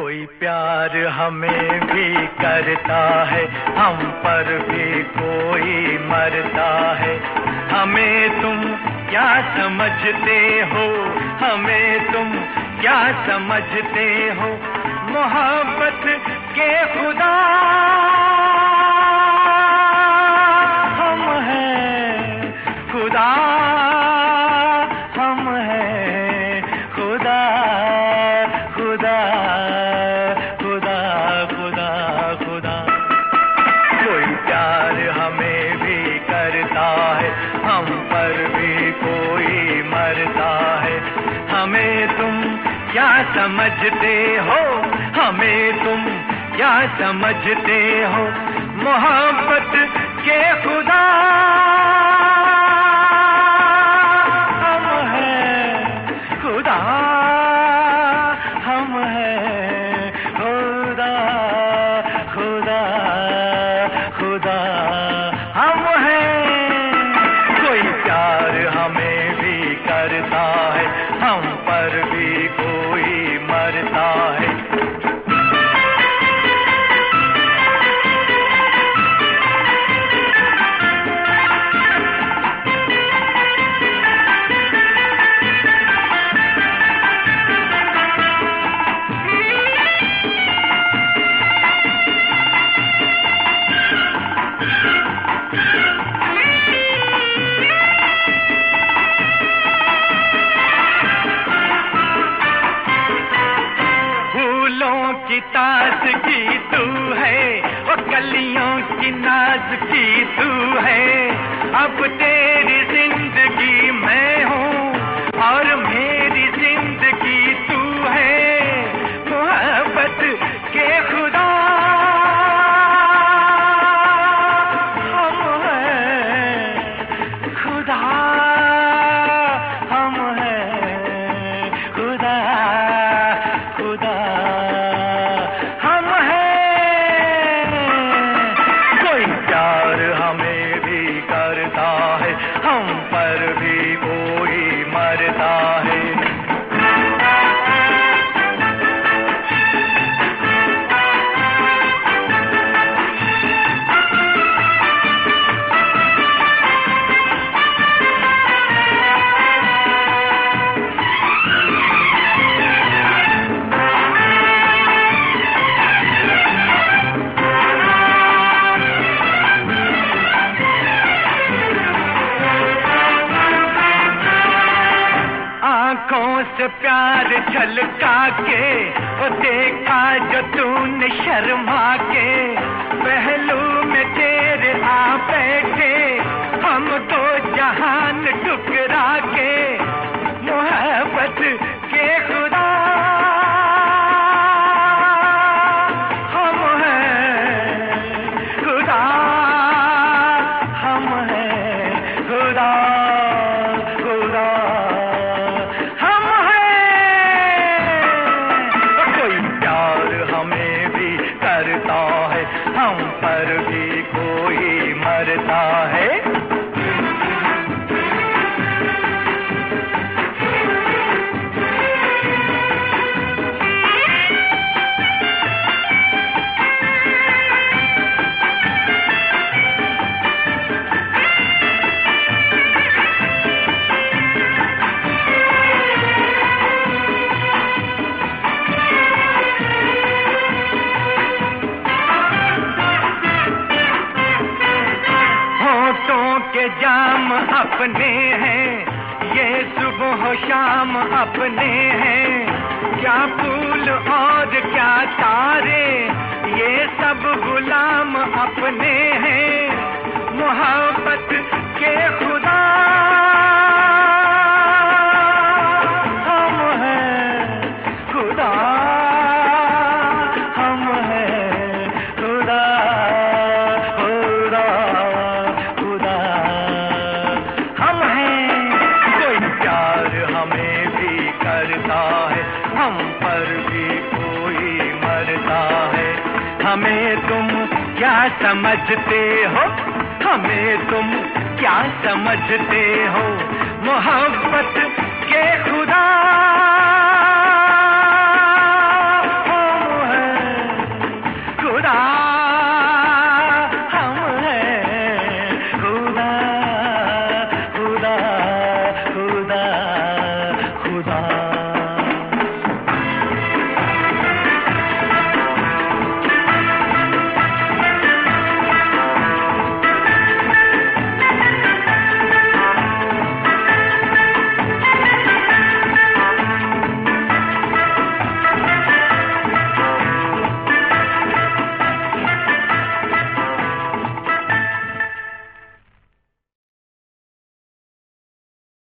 कोई प्यार हमें भी करता है, हम पर भी कोई मरता है। हमें तुम क्या समझते हो, हमें तुम क्या समझते हो, मोहब्बत के खुदा हम हैं, खुदा हम हैं, खुदा खुदा खुदा खुदा खुदा। कोई प्यार हमें भी करता है, हम पर भी कोई मरता है। हमें तुम क्या समझते हो, हमें तुम क्या समझते हो, मोहब्बत के खुदा हम हैं, खुदा हम हैं, खुदा खुदा खुदा हम हैं। कोई प्यार हमें भी करता है, हम पर भी कोई मरता है। की ताज़गी तू है, वो कलियों की नाज़गी तू है। अब तेरी जिंदगी मैं हूँ और मेरी जिंदगी तू है, मोहब्बत के खुदा हम हैं, खुदा हम हैं, खुदा खुदा हम पर भी कोई मरता है। आँखों से प्यार झलका के वो देखा जो तूने शर्मा के, पहलू में तेरे आ बैठे हम दो जहान ठुकरा के, मोहब्बत के खुदा हम हैं, खुदा हम हैं, खुदा खुदा करता है, हम पर भी कोई मरता है। के जाम अपने हैं, ये सुबह शाम अपने हैं, क्या फूल और क्या तारे, ये सब गुलाम अपने हैं, मोहब्बत के खुदा हम हैं, खुदा हम हैं, खुदा करता है, हम पर भी कोई मरता है। हमें तुम क्या समझते हो, हमें तुम क्या समझते हो, मोहब्बत के खुदा